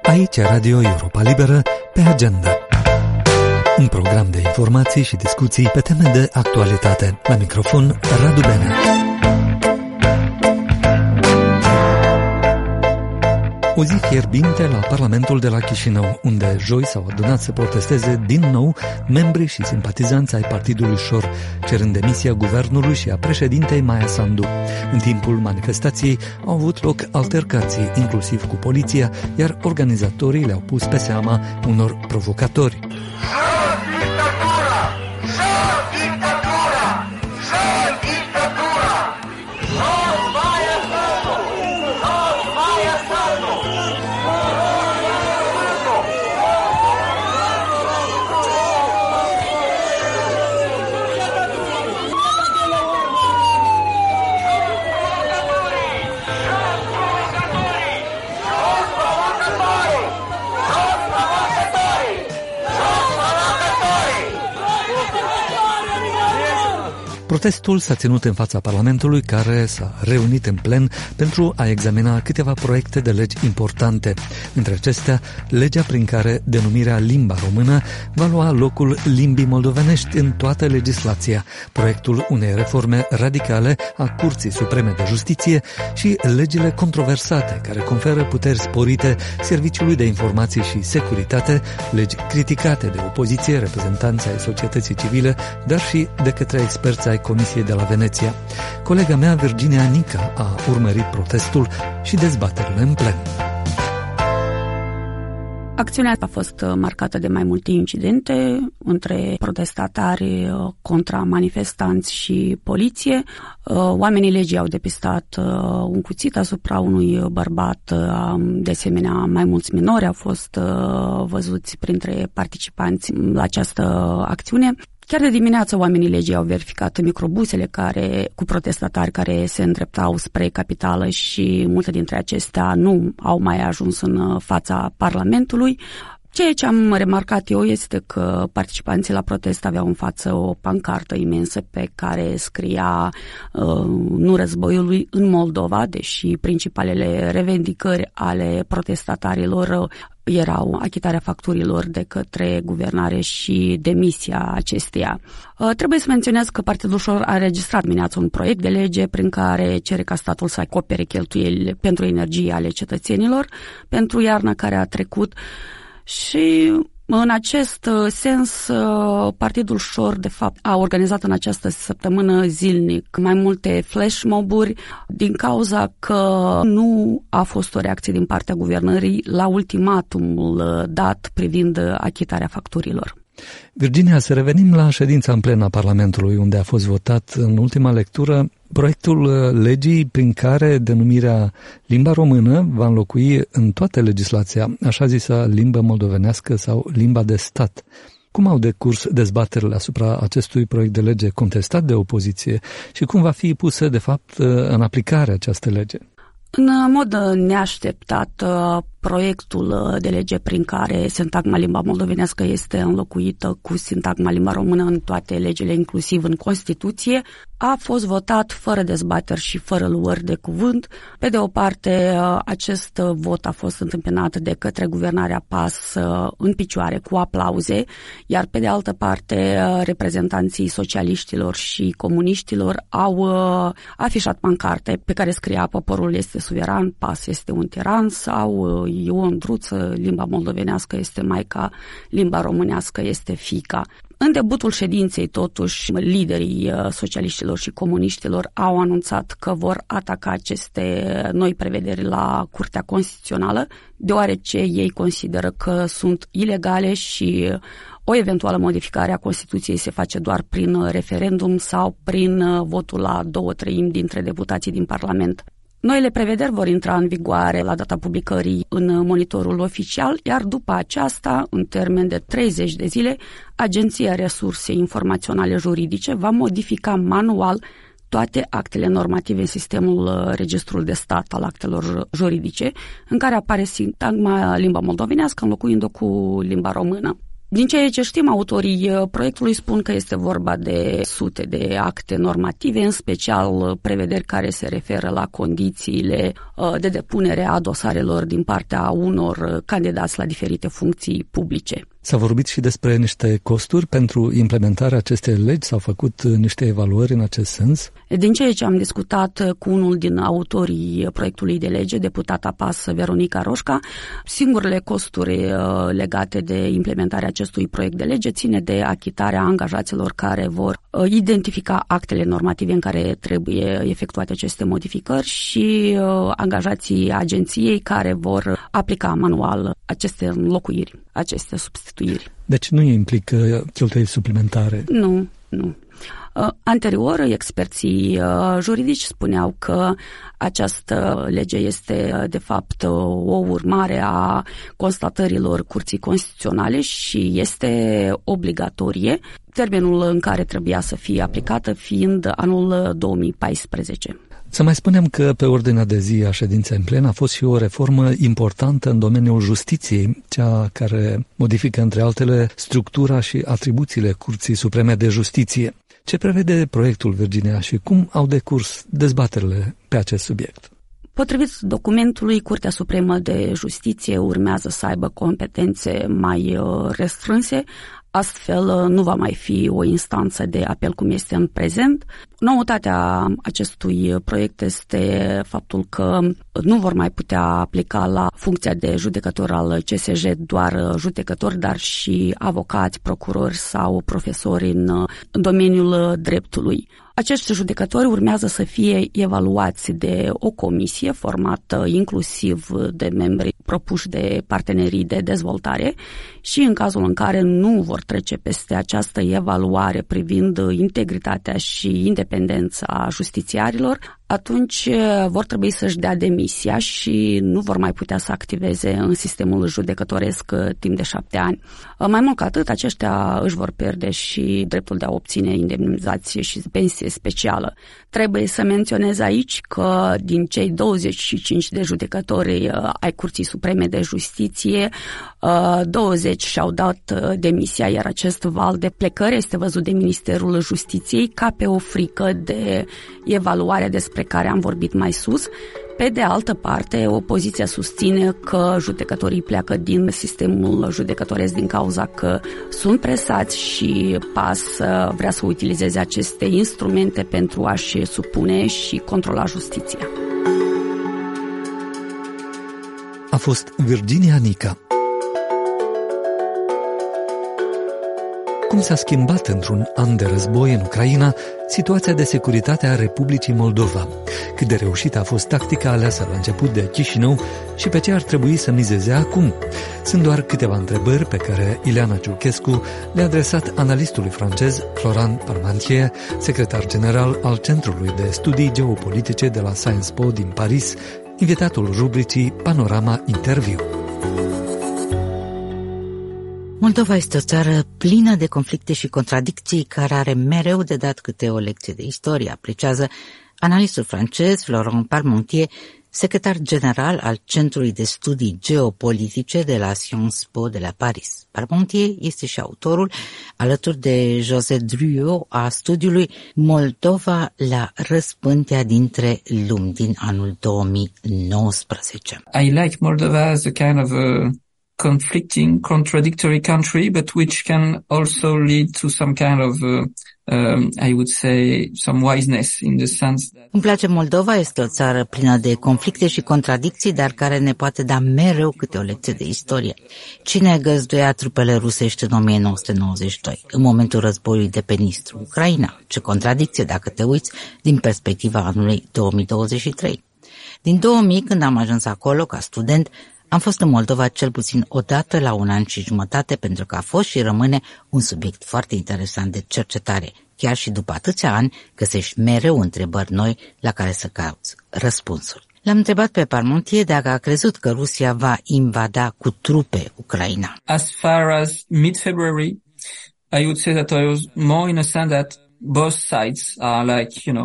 Aici Radio Europa Liberă pe agenda. Un program de informații și discuții pe teme de actualitate. La microfon, Radu Benea. O zi fierbinte la Parlamentul de la Chișinău, unde joi s-au adunat să protesteze din nou membrii și simpatizanți ai Partidului Șor, cerând demisia guvernului și a președintei Maia Sandu. În timpul manifestației au avut loc altercații, inclusiv cu poliția, iar organizatorii le-au pus pe seama unor provocatori. Protestul s-a ținut în fața Parlamentului, care s-a reunit în plen pentru a examina câteva proiecte de legi importante. Între acestea, legea prin care denumirea limba română va lua locul limbii moldovenești în toată legislația, proiectul unei reforme radicale a Curții Supreme de Justiție și legile controversate care conferă puteri sporite Serviciului de Informații și Securitate, legi criticate de opoziție, reprezentanții ai societății civile, dar și de către experți ai Comisiei de la Veneția. Colega mea, Virginia Nica, a urmărit protestul și dezbaterile în plen. Acțiunea a fost marcată de mai multe incidente între protestatari contra manifestanți și poliție. Oamenii legii au depistat un cuțit asupra unui bărbat, de asemenea mai mulți minori au fost văzuți printre participanți la această acțiune. Chiar de dimineață oamenii legii au verificat microbusele cu protestatari care se îndreptau spre capitală și multe dintre acestea nu au mai ajuns în fața Parlamentului. Ceea ce am remarcat eu este că participanții la protest aveau în față o pancartă imensă pe care scria nu războiului în Moldova, deși principalele revendicări ale protestatarilor erau achitarea facturilor de către guvernare și demisia acesteia. Trebuie să menționez că Partidul Șor a înregistrat dimineața un proiect de lege prin care cere ca statul să acopere cheltuieli pentru energie ale cetățenilor pentru iarna care a trecut și în acest sens, Partidul Șor, de fapt, a organizat în această săptămână zilnic mai multe flash mob-uri din cauza că nu a fost o reacție din partea guvernării la ultimatumul dat privind achitarea facturilor. Virginia, să revenim la ședința în plen a Parlamentului, unde a fost votat în ultima lectură proiectul legii prin care denumirea limba română va înlocui în toată legislația așa zisă limbă moldovenească sau limba de stat. Cum au decurs dezbaterile asupra acestui proiect de lege contestat de opoziție și cum va fi pusă, de fapt, în aplicare această lege? În mod neașteptat, proiectul de lege prin care sintagma limba moldovenească este înlocuită cu sintagma limba română în toate legile, inclusiv în Constituție, a fost votat fără dezbateri și fără luări de cuvânt. Pe de o parte, acest vot a fost întâmpinat de către guvernarea PAS în picioare cu aplauze, iar pe de altă parte, reprezentanții socialiștilor și comuniștilor au afișat pancarte pe care scria poporul este suveran, PAS este un tiran sau e o îndruță, limba moldovenească este maica, limba românească este fiica. În debutul ședinței, totuși, liderii socialiștilor și comuniștilor au anunțat că vor ataca aceste noi prevederi la Curtea Constituțională, deoarece ei consideră că sunt ilegale și o eventuală modificare a Constituției se face doar prin referendum sau prin votul la 2/3 dintre deputații din Parlament. Noile prevederi vor intra în vigoare la data publicării în monitorul oficial, iar după aceasta, în termen de 30 de zile, Agenția Resurse Informaționale Juridice va modifica manual toate actele normative în sistemul Registrul de Stat al actelor juridice, în care apare sintagma limba moldovenească înlocuind-o cu limba română. Din ceea ce știm, autorii proiectului spun că este vorba de sute de acte normative, în special prevederi care se referă la condițiile de depunere a dosarelor din partea unor candidați la diferite funcții publice. S-a vorbit și despre niște costuri pentru implementarea acestei legi? S-au făcut niște evaluări în acest sens? Din ceea ce am discutat cu unul din autorii proiectului de lege, deputata PAS Veronica Roșca, singurele costuri legate de implementarea acestui proiect de lege ține de achitarea angajaților care vor identifica actele normative în care trebuie efectuate aceste modificări și angajații agenției care vor aplica manual aceste înlocuiri, aceste substituiri. Deci nu implică cheltuieli suplimentare? Nu. Anterior, experții juridici spuneau că această lege este, de fapt, o urmare a constatărilor Curții Constituționale și este obligatorie, termenul în care trebuia să fie aplicată fiind anul 2014. Să mai spunem că pe ordinea de zi a ședinței în plen a fost și o reformă importantă în domeniul justiției, cea care modifică, între altele, structura și atribuțiile Curții Supreme de Justiție. Ce prevede proiectul, Virginia, și cum au decurs dezbaterile pe acest subiect? Potrivit documentului, Curtea Supremă de Justiție urmează să aibă competențe mai restrânse, astfel nu va mai fi o instanță de apel cum este în prezent. Noutatea acestui proiect este faptul că nu vor mai putea aplica la funcția de judecător al CSJ doar judecători, dar și avocați, procurori sau profesori în domeniul dreptului. Acești judecători urmează să fie evaluați de o comisie formată inclusiv de membri propuși de partenerii de dezvoltare și în cazul în care nu vor trece peste această evaluare privind integritatea și independența justițiarilor, atunci vor trebui să-și dea demisia și nu vor mai putea să activeze în sistemul judecătoresc timp de 7 ani. Mai mult ca atât, aceștia își vor pierde și dreptul de a obține indemnizație și pensie specială. Trebuie să menționez aici că din cei 25 de judecători ai Curții Supreme de Justiție, 20 și-au dat demisia, iar acest val de plecări este văzut de Ministerul Justiției ca pe o frică de evaluare despre care am vorbit mai sus. Pe de altă parte, opoziția susține că judecătorii pleacă din sistemul judecătoresc din cauza că sunt presați și PAS vrea să utilizeze aceste instrumente pentru a-și supune și controla justiția. A fost Virginia Nica. Cum s-a schimbat într-un an de război în Ucraina situația de securitate a Republicii Moldova? Cât de reușită a fost tactica aleasă la început de Chișinău și pe ce ar trebui să mizeze acum? Sunt doar câteva întrebări pe care Ileana Ciuchescu le-a adresat analistului francez Florent Parmentier, secretar general al Centrului de Studii Geopolitice de la Sciences Po din Paris, invitatul rubricii Panorama Interviu. Moldova este o țară plină de conflicte și contradicții care are mereu de dat câte o lecție de istorie, apreciază analistul francez Florent Parmentier, secretar general al Centrului de Studii Geopolitice de la Sciences Po de la Paris. Parmentier este și autorul, alături de José Druot, a studiului Moldova la răspântea dintre lumi din anul 2019. I like Moldova as a kind of a conflicting, contradictory country, but which can also lead to some kind of, I would say, some wiseness in the sense that... Îmi place Moldova, este o țară plină de conflicte și contradicții, dar care ne poate da mereu câte o lecție de istorie. Cine găzduia trupele rusești în 1992, în momentul războiului de pe Nistru, Ucraina? Ce contradicție dacă te uiți din perspectiva anului 2023. Din 2000, când am ajuns acolo ca student, am fost în Moldova cel puțin o dată la 1 an și jumătate, pentru că a fost și rămâne un subiect foarte interesant de cercetare. Chiar și după atâția ani găsești mereu întrebări noi la care să cauți răspunsuri. L-am întrebat pe Parmentier dacă a crezut că Rusia va invada cu trupe Ucraina. As far as mid-February, I would say that I was more in a sense that both sides are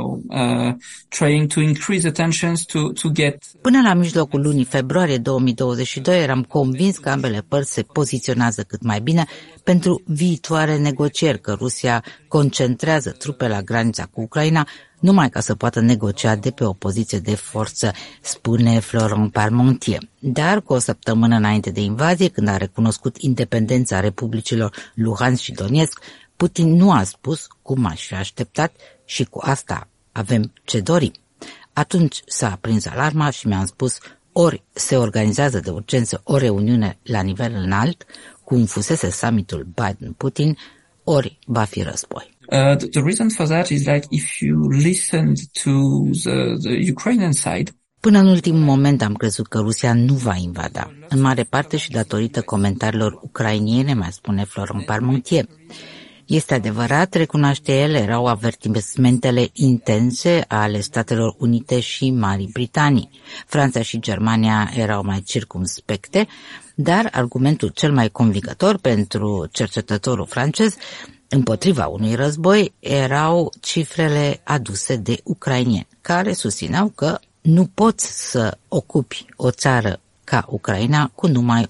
trying to increase the tensions to get. Până la mijlocul lunii februarie 2022 eram convins că ambele părți se poziționează cât mai bine pentru viitoare negocieri, că Rusia concentrează trupe la granița cu Ucraina numai ca să poată negocia de pe o poziție de forță, spune Florent Parmentier. Dar cu o săptămână înainte de invazie, când a recunoscut independența republicilor Luhansk și Donetsk, Putin nu a spus cum aș fi așteptat și cu asta avem ce dorim. Atunci s-a aprins alarma și mi-am spus ori se organizează de urgență o reuniune la nivel înalt, cum fusese summitul Biden-Putin, ori va fi război. The reason for that is if you listened to the Ukrainian side. Până în ultimul moment am crezut că Rusia nu va invada, în mare parte și datorită comentariilor ucrainiene, mai spune Florent Parmentier. Este adevărat, recunoaște el, erau avertismentele intense ale Statelor Unite și Marii Britanii. Franța și Germania erau mai circumspecte, dar argumentul cel mai convingător pentru cercetătorul francez împotriva unui război erau cifrele aduse de ucrainieni, care susțineau că nu poți să ocupi o țară ca Ucraina cu numai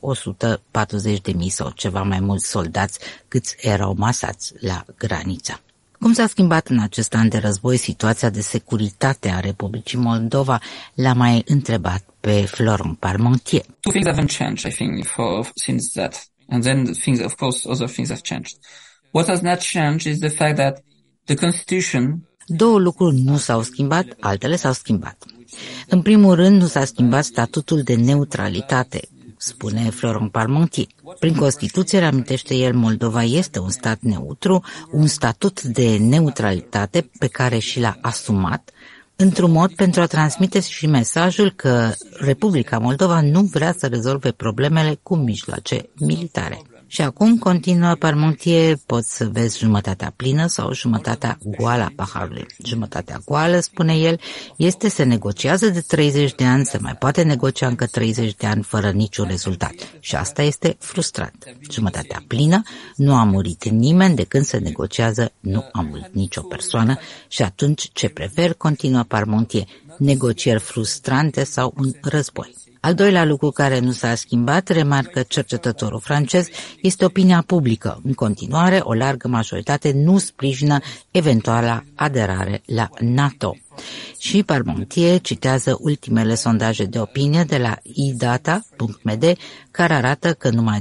140.000 sau ceva mai mulți soldați câți erau masați la graniță. Cum s-a schimbat în acest an de război situația de securitate a Republicii Moldova? L-a mai întrebat pe Florent Parmentier. Two things haven't changed, I think, since that. And then of course, other things have changed. What has not changed is the fact that the Constitution. Două lucruri nu s-au schimbat, altele s-au schimbat. În primul rând, nu s-a schimbat statutul de neutralitate, spune Florent Parmentier. Prin Constituție, reamintește el, Moldova este un stat neutru, un statut de neutralitate pe care și l-a asumat, într-un mod pentru a transmite și mesajul că Republica Moldova nu vrea să rezolve problemele cu mijloace militare. Și acum, continuă Parmentier, poți să vezi jumătatea plină sau jumătatea goală a paharului. Jumătatea goală, spune el, este se negociază de 30 de ani, se mai poate negocia încă 30 de ani fără niciun rezultat. Și asta este frustrant. Jumătatea plină, nu a murit nimeni, de când se negociază, nu a murit nicio persoană și atunci ce prefer, continuă Parmentier, negocieri frustrante sau un război. Al doilea lucru care nu s-a schimbat, remarcă cercetătorul francez, este opinia publică. În continuare, o largă majoritate nu sprijină eventuala aderare la NATO. Și Parmentier citează ultimele sondaje de opinie de la idata.md, care arată că numai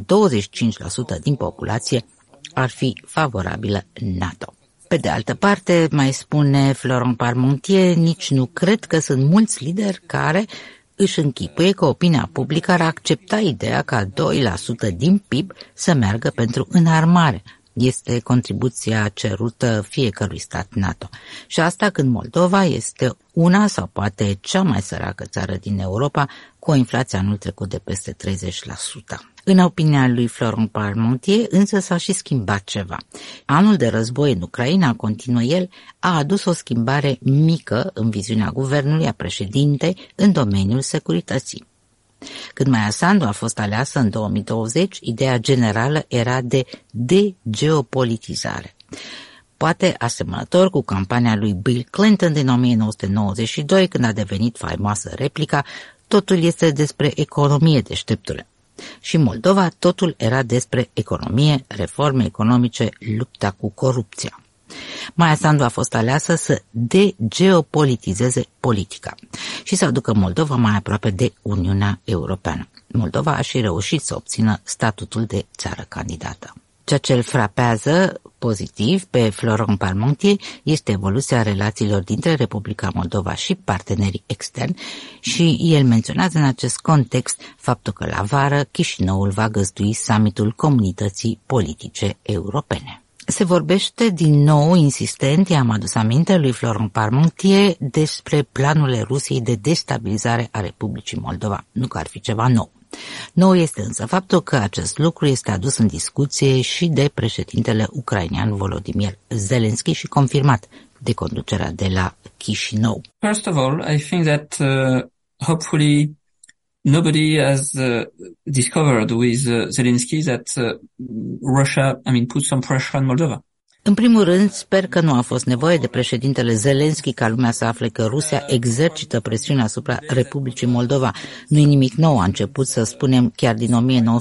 25% din populație ar fi favorabilă NATO. Pe de altă parte, mai spune Florent Parmentier, nici nu cred că sunt mulți lideri care își închipuie că opinia publică ar accepta ideea ca 2% din PIB să meargă pentru înarmare. Este contribuția cerută fiecărui stat NATO. Și asta când Moldova este una sau poate cea mai săracă țară din Europa, cu o inflație anul trecut de peste 30%. În opinia lui Florent Parmentier, însă s-a și schimbat ceva. Anul de război în Ucraina, continuă el, a adus o schimbare mică în viziunea guvernului, a președintei, în domeniul securității. Când Maia Sandu a fost aleasă în 2020, ideea generală era de degeopolitizare. Poate asemănător cu campania lui Bill Clinton din 1992, când a devenit faimoasă replica, totul este despre economie, deșteptule. Și în Moldova totul era despre economie, reforme economice, lupta cu corupția. Maia Sandu a fost aleasă să degeopolitizeze politica și să aducă Moldova mai aproape de Uniunea Europeană. Moldova a și reușit să obțină statutul de țară candidată. Ceea ce îl frapează pozitiv pe Florent Parmentier este evoluția relațiilor dintre Republica Moldova și partenerii externi și el menționează în acest context faptul că la vară Chișinăul va găzdui summitul Comunității Politice Europene. Se vorbește din nou insistent, i-am adus aminte lui Florent Parmentier, despre planurile Rusiei de destabilizare a Republicii Moldova. Nu că ar fi ceva nou. Nou este însă faptul că acest lucru este adus în discuție și de președintele ucrainean Volodymyr Zelensky și confirmat de conducerea de la Chișinău. First of all, I think that hopefully nobody has discovered with Zelensky that Russia, put some pressure on Moldova. În primul rând, sper că nu a fost nevoie de președintele Zelensky ca lumea să afle că Rusia exercită presiune asupra Republicii Moldova. Nu-i nimic nou, a început să spunem chiar din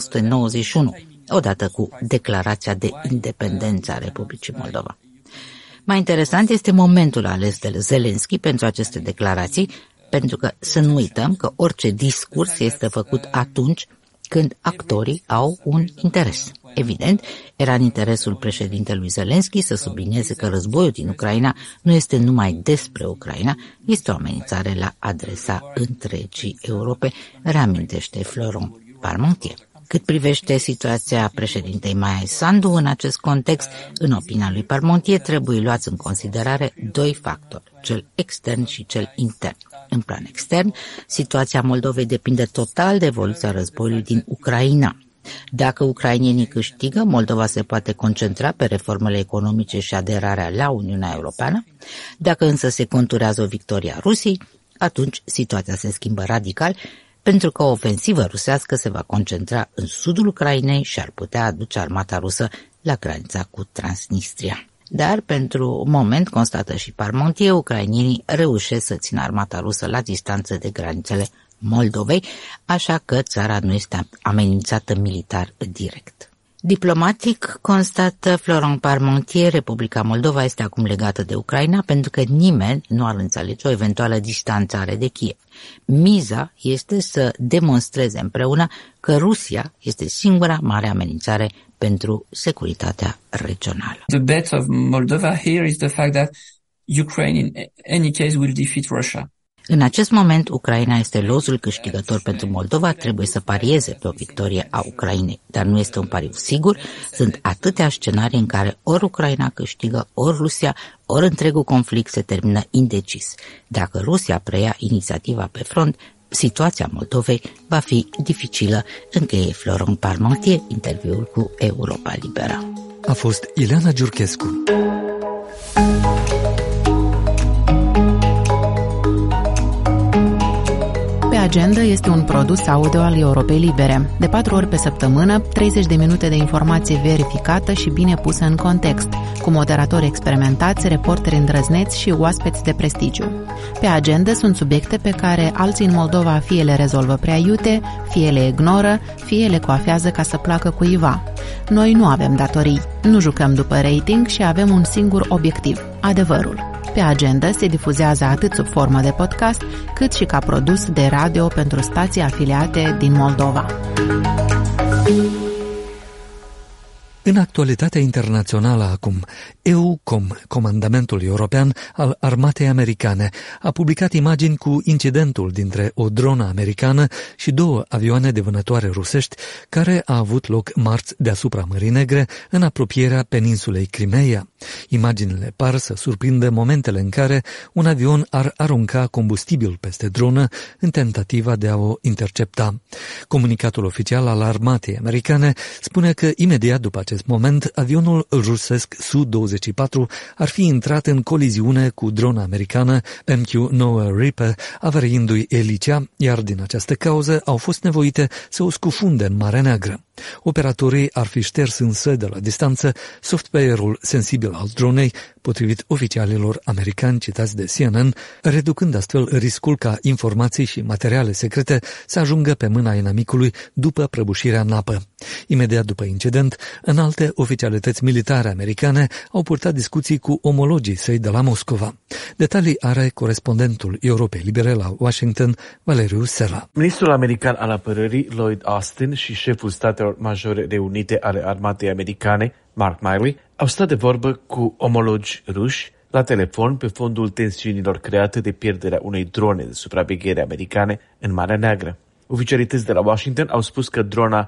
1991, odată cu declarația de independență a Republicii Moldova. Mai interesant este momentul ales de Zelensky pentru aceste declarații, pentru că să nu uităm că orice discurs este făcut atunci când actorii au un interes. Evident, era în interesul președintelui Zelensky să sublinieze că războiul din Ucraina nu este numai despre Ucraina, este o amenințare la adresa întregii Europe, reamintește Florent Parmentier. Cât privește situația președintei Maia Sandu în acest context, în opinia lui Parmentier trebuie luați în considerare doi factori, cel extern și cel intern. În plan extern, situația Moldovei depinde total de evoluția războiului din Ucraina. Dacă ucrainenii câștigă, Moldova se poate concentra pe reformele economice și aderarea la Uniunea Europeană. Dacă însă se conturează o victorie a Rusiei, atunci situația se schimbă radical, pentru că o ofensivă rusească se va concentra în sudul Ucrainei și ar putea aduce armata rusă la granița cu Transnistria. Dar, pentru moment, constată și Parmentier, ucrainienii reușesc să țină armata rusă la distanță de granițele Moldovei, așa că țara nu este amenințată militar direct. Diplomatic, constată Florent Parmentier, Republica Moldova este acum legată de Ucraina pentru că nimeni nu ar înțelege o eventuală distanțare de Kiev. Miza este să demonstreze împreună că Rusia este singura mare amenințare pentru securitatea regională. The bet of Moldova here is the fact that Ukraine in any case will defeat Russia. În acest moment, Ucraina este lozul câștigător pentru Moldova, trebuie să parieze pe o victorie a Ucrainei, dar nu este un pariu sigur, sunt atâtea scenarii în care ori Ucraina câștigă, ori Rusia, ori întregul conflict se termină indecis. Dacă Rusia preia inițiativa pe front, situația Moldovei va fi dificilă, încheie Florent Parmentier interviul cu Europa Liberă. A fost Ileana Giurchescu. Pe agenda este un produs audio al Europei Libere. De 4 ori pe săptămână, 30 de minute de informație verificată și bine pusă în context, cu moderatori experimentați, reporteri îndrăzneți și oaspeți de prestigiu. Pe agenda sunt subiecte pe care alții în Moldova fie le rezolvă prea iute, fie le ignoră, fie le coafează ca să placă cuiva. Noi nu avem datorii, nu jucăm după rating și avem un singur obiectiv, adevărul. Pe agenda se difuzează atât sub formă de podcast, cât și ca produs de radio pentru stații afiliate din Moldova. În actualitatea internațională acum, EUCOM, Comandamentul European al Armatei Americane, a publicat imagini cu incidentul dintre o dronă americană și 2 avioane de vânătoare rusești care a avut loc marți deasupra Mării Negre în apropierea peninsulei Crimeea. Imaginile par să surprindă momentele în care un avion ar arunca combustibil peste dronă în tentativa de a o intercepta. Comunicatul oficial al armatei americane spune că imediat după acest moment, avionul rusesc Su-24 ar fi intrat în coliziune cu drona americană MQ-9 Reaper, avariindu-i elicea, iar din această cauză au fost nevoite să o scufunde în Marea Neagră. Operatorii ar fi șters însă de la distanță software-ul sensibil al dronei, potrivit oficialilor americani citați de CNN, reducând astfel riscul ca informații și materiale secrete să ajungă pe mâna inamicului după prăbușirea în apă. Imediat după incident, înalte oficialități militare americane au purtat discuții cu omologii săi de la Moscova. Detalii are corespondentul Europei Libere la Washington, Valeriu Sera. Ministrul american al apărării Lloyd Austin și șeful Statelor Majore Reunite ale Armatei Americane, Mark Milley, au stat de vorbă cu omologi ruși la telefon pe fondul tensiunilor create de pierderea unei drone de supraveghere americane în Marea Neagră. Oficialități de la Washington au spus că drona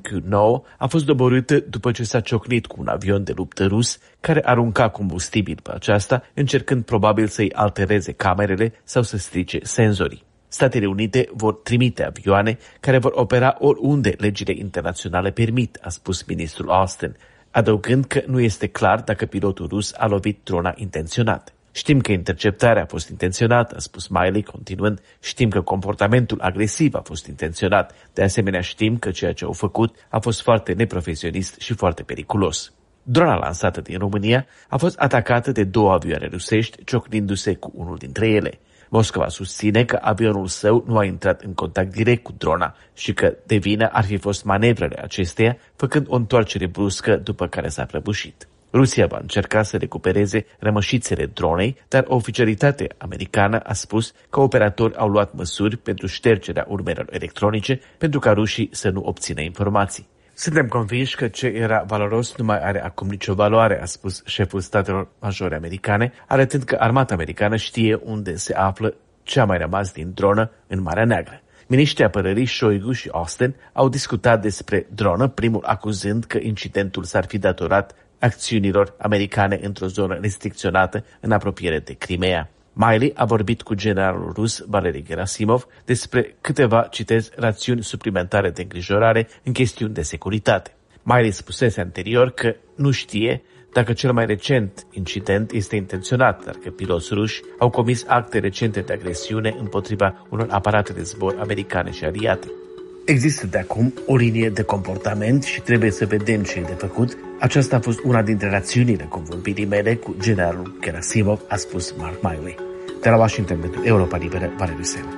MQ-9 a fost doborâtă după ce s-a ciocnit cu un avion de luptă rus care arunca combustibil pe aceasta, încercând probabil să-i altereze camerele sau să strice senzorii. Statele Unite vor trimite avioane care vor opera oriunde legile internaționale permit, a spus ministrul Austin, adăugând că nu este clar dacă pilotul rus a lovit drona intenționat. Știm că interceptarea a fost intenționată, a spus Milley, continuând, știm că comportamentul agresiv a fost intenționat, de asemenea știm că ceea ce au făcut a fost foarte neprofesionist și foarte periculos. Drona lansată din România a fost atacată de 2 avioane rusești, ciocnindu-se cu unul dintre ele. Moscova susține că avionul său nu a intrat în contact direct cu drona și că de vină ar fi fost manevrele acesteia, făcând o întoarcere bruscă după care s-a prăbușit. Rusia va încerca să recupereze rămășițele dronei, dar oficialitatea americană a spus că operatori au luat măsuri pentru ștergerea urmelor electronice pentru ca rușii să nu obțină informații. Suntem convinși că ce era valoros nu mai are acum nicio valoare, a spus șeful statelor majore americane, arătând că armata americană știe unde se află ce a mai rămas din dronă în Marea Neagră. Miniștrii apărării Shoigu și Austin au discutat despre dronă, primul acuzând că incidentul s-ar fi datorat acțiunilor americane într-o zonă restricționată în apropiere de Crimea. Miley a vorbit cu generalul rus Valery Gerasimov despre câteva, citez, rațiuni suplimentare de îngrijorare în chestiuni de securitate. Miley spusese anterior că nu știe dacă cel mai recent incident este intenționat, dar că piloți ruși au comis acte recente de agresiune împotriva unor aparate de zbor americane și aliate. Există de acum o linie de comportament și trebuie să vedem ce e de făcut. Aceasta a fost una dintre rațiunile convorbirii mele cu generalul Gerasimov, a spus Mark Miley. De la Washington pentru Europa Liberă, Valeriu Sena.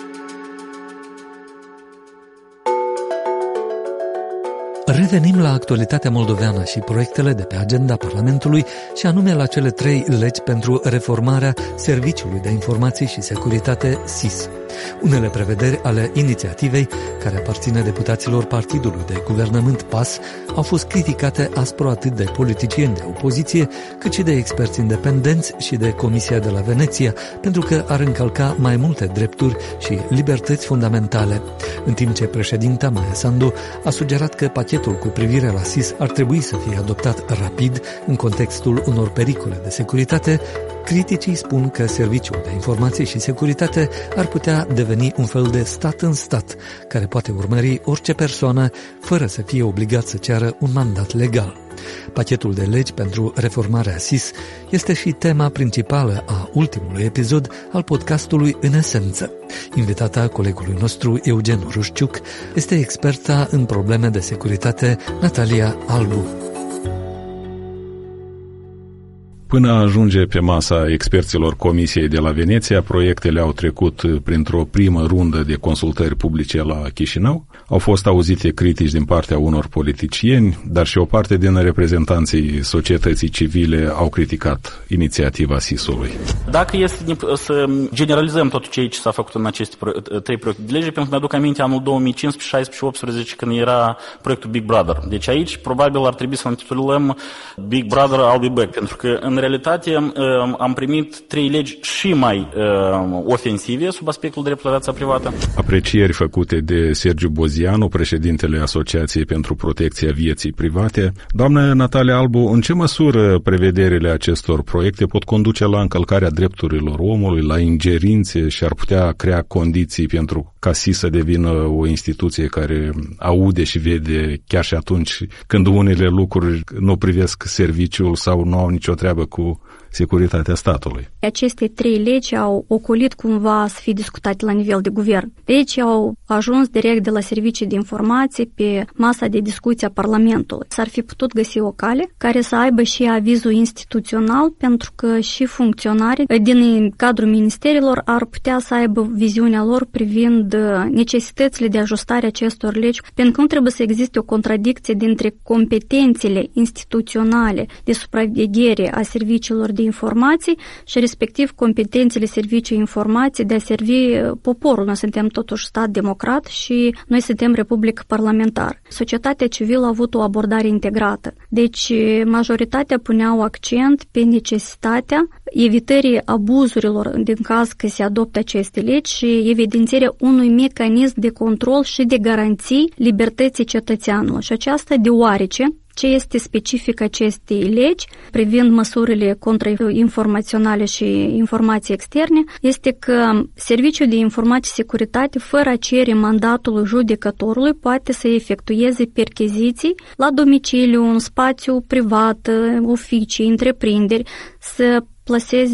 Revenim la actualitatea moldoveană și proiectele de pe agenda Parlamentului și anume la cele 3 legi pentru reformarea Serviciului de Informații și Securitate SIS. Unele prevederi ale inițiativei, care aparține deputaților partidului de guvernământ PAS, au fost criticate aspru atât de politicieni de opoziție, cât și de experți independenți și de Comisia de la Veneția, pentru că ar încălca mai multe drepturi și libertăți fundamentale. În timp ce președinta Maia Sandu a sugerat că pachetul cu privire la SIS ar trebui să fie adoptat rapid în contextul unor pericole de securitate, criticii spun că Serviciul de Informații și Securitate ar putea deveni un fel de stat în stat, care poate urmări orice persoană fără să fie obligat să ceară un mandat legal. Pachetul de legi pentru reformarea SIS este și tema principală a ultimului episod al podcastului În Esență. Invitata colegului nostru Eugen Rușciuc este experta în probleme de securitate Natalia Albu. Până ajunge pe masa experților Comisiei de la Veneția, proiectele au trecut printr-o primă rundă de consultări publice la Chișinău. Au fost auzite critici din partea unor politicieni, dar și o parte din reprezentanții societății civile au criticat inițiativa SIS-ului. Dacă este să generalizăm tot ce s-a făcut în aceste 3 proiecte de lege, pentru că mi-aduc aminte anul 2015, 16 și 18, când era proiectul Big Brother. Deci aici probabil ar trebui să intitulăm Big Brother I'll be back, pentru că în realitate am primit 3 legi și mai ofensive sub aspectul dreptului la viața privată. Aprecieri făcute de Sergiu Bozianu, președintele Asociației pentru Protecția Vieții Private. Doamnă Natalia Albu, în ce măsură prevederile acestor proiecte pot conduce la încălcarea drepturilor omului, la ingerințe și ar putea crea condiții pentru ca SIS să devină o instituție care aude și vede chiar și atunci când unele lucruri nu privesc serviciul sau nu au nicio treabă cu securitatea statului? Aceste 3 legi au ocolit cumva să fie discutate la nivel de guvern. Deci au ajuns direct de la servicii de informații pe masa de discuție a Parlamentului. S-ar fi putut găsi o cale care să aibă și avizul instituțional, pentru că și funcționarii din cadrul ministerilor ar putea să aibă viziunea lor privind necesitățile de ajustare acestor legi, pentru că nu trebuie să existe o contradicție dintre competențele instituționale de supraveghere a serviciilor de informații și respectiv competențele serviciului informații de a servi poporul. Noi suntem totuși stat democrat și noi suntem republică parlamentară. Societatea civilă a avut o abordare integrată. Deci majoritatea puneau accent pe necesitatea evitării abuzurilor din caz că se adoptă aceste legi și evidențierea unui mecanism de control și de garanții libertății cetățeanului. Și aceasta deoarece ce este specific acestei legi privind măsurile contrainformaționale și informații externe este că Serviciul de Informații și Securitate, fără a cere mandatul judecătorului, poate să efectueze percheziții la domiciliu, în spațiu privat, oficii, întreprinderi, să plaseze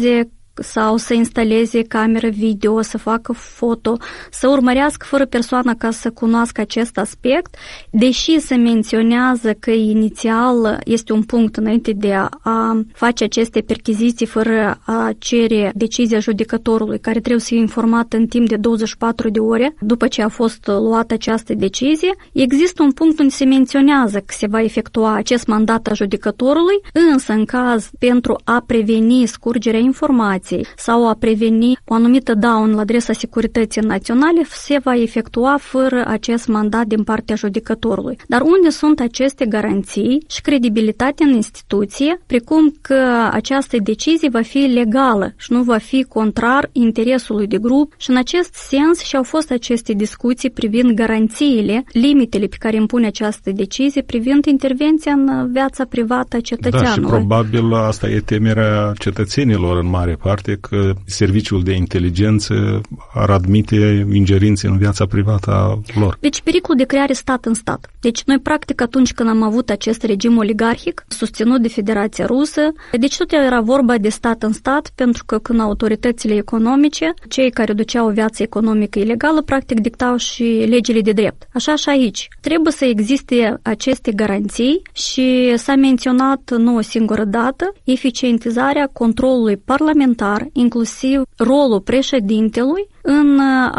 sau să instaleze cameră video, să facă foto, să urmărească fără persoană ca să cunoască acest aspect, deși se menționează că inițial este un punct înainte de a face aceste perchiziții fără a cere decizia judecătorului, care trebuie să fie informat în timp de 24 de ore după ce a fost luată această decizie. Există un punct unde se menționează că se va efectua acest mandat a judecătorului, însă în caz pentru a preveni scurgerea informației sau a preveni o anumită daună la adresa securității naționale, se va efectua fără acest mandat din partea judecătorului. Dar unde sunt aceste garanții și credibilitatea în instituție, precum că această decizie va fi legală și nu va fi contrar interesului de grup, și în acest sens și-au fost aceste discuții privind garanțiile, limitele pe care impune această decizie privind intervenția în viața privată a cetățeanului. Da, și probabil asta e temerea cetățenilor în mare parte, că serviciul de inteligență ar admite ingerințe în viața privată a lor. Deci pericolul de creare stat în stat. Deci noi practic atunci când am avut acest regim oligarhic susținut de Federația Rusă, deci tot era vorba de stat în stat, pentru că când autoritățile economice, cei care duceau o viață economică ilegală, practic dictau și legile de drept. Așa și aici. Trebuie să existe aceste garanții și s-a menționat nu o singură dată eficientizarea controlului parlamentar, inclusiv rolul președintelui în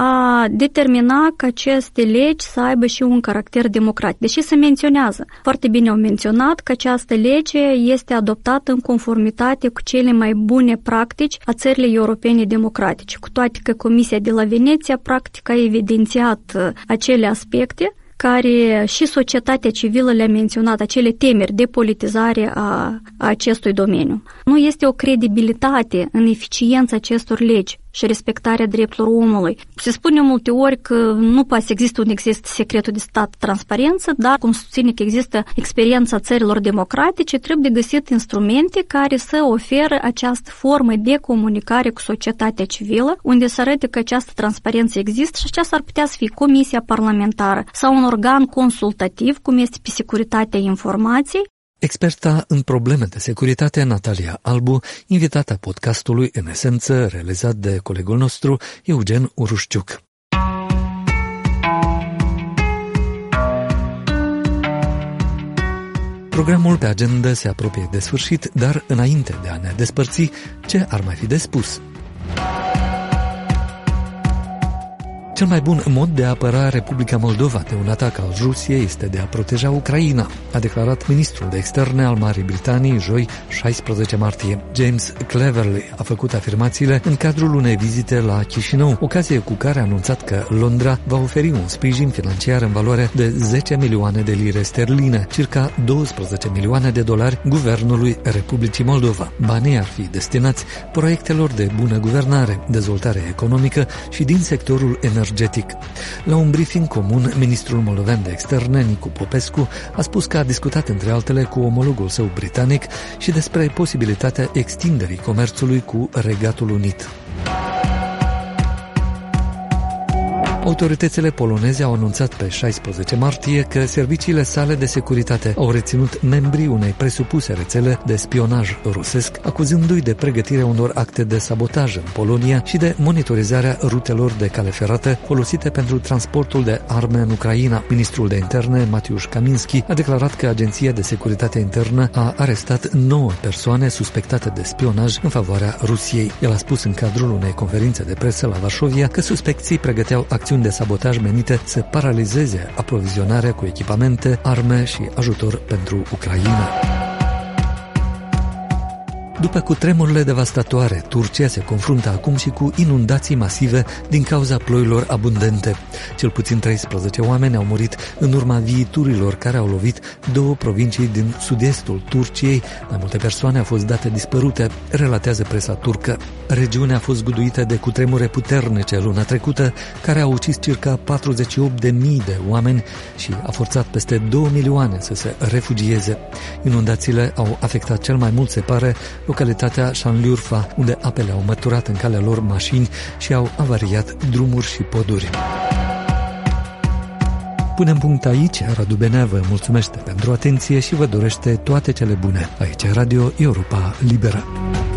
a determina că aceste legi să aibă și un caracter democratic. Deși se menționează, foarte bine au menționat că această lege este adoptată în conformitate cu cele mai bune practici a țările europene democratice, cu toate că Comisia de la Veneția practic a evidențiat acele aspecte care și societatea civilă le-a menționat, acele temeri de politizare a acestui domeniu. Nu este o credibilitate în eficiența acestor legi și respectarea drepturilor omului. Se spune multe ori că nu poate să existe un exist secretul de stat, transparență, dar cum susține că există experiența țărilor democratice, trebuie de găsit instrumente care să oferă această formă de comunicare cu societatea civilă, unde să arate că această transparență există și aceasta ar putea să fie comisia parlamentară sau un organ consultativ, cum este pe securitatea informației. Experta în probleme de securitate, Natalia Albu, invitata podcastului În Esență, realizat de colegul nostru Eugen Urușciuc. Programul pe agenda se apropie de sfârșit, dar înainte de a ne despărți, ce ar mai fi de spus? Cel mai bun mod de a apăra Republica Moldova de un atac al Rusiei este de a proteja Ucraina, a declarat ministrul de externe al Marii Britanii joi 16 martie. James Cleverly a făcut afirmațiile în cadrul unei vizite la Chișinău, ocazie cu care a anunțat că Londra va oferi un sprijin financiar în valoare de 10 milioane de lire sterline, circa 12 milioane de dolari, guvernului Republicii Moldova. Banii ar fi destinați proiectelor de bună guvernare, dezvoltare economică și din sectorul energetic. La un briefing comun, ministrul moldovean de externe, Nicu Popescu, a spus că a discutat între altele cu omologul său britanic și despre posibilitatea extinderii comerțului cu Regatul Unit. Autoritățile poloneze au anunțat pe 16 martie că serviciile sale de securitate au reținut membrii unei presupuse rețele de spionaj rusesc, acuzându-i de pregătirea unor acte de sabotaj în Polonia și de monitorizarea rutelor de cale ferată folosite pentru transportul de arme în Ucraina. Ministrul de interne, Matiusz Kaminski, a declarat că Agenția de Securitate Internă a arestat 9 persoane suspectate de spionaj în favoarea Rusiei. El a spus în cadrul unei conferințe de presă la Varșovia că suspecții pregăteau acțiuni de sabotaj menite să paralizeze aprovizionarea cu echipamente, arme și ajutor pentru Ucraina. După cutremurile devastatoare, Turcia se confruntă acum și cu inundații masive din cauza ploilor abundente. Cel puțin 13 oameni au murit în urma viiturilor care au lovit 2 provincii din sud-estul Turciei. Mai multe persoane au fost date dispărute, relatează presa turcă. Regiunea a fost zguduită de cutremure puternice luna trecută, care au ucis circa 48.000 de oameni și a forțat peste 2 milioane să se refugieze. Inundațiile au afectat cel mai mult, se pare, localitatea Șanliurfa, unde apele au măturat în calea lor mașini și au avariat drumuri și poduri. Punem punct aici. Radu Benea vă mulțumește pentru atenție și vă dorește toate cele bune. Aici Radio Europa Liberă.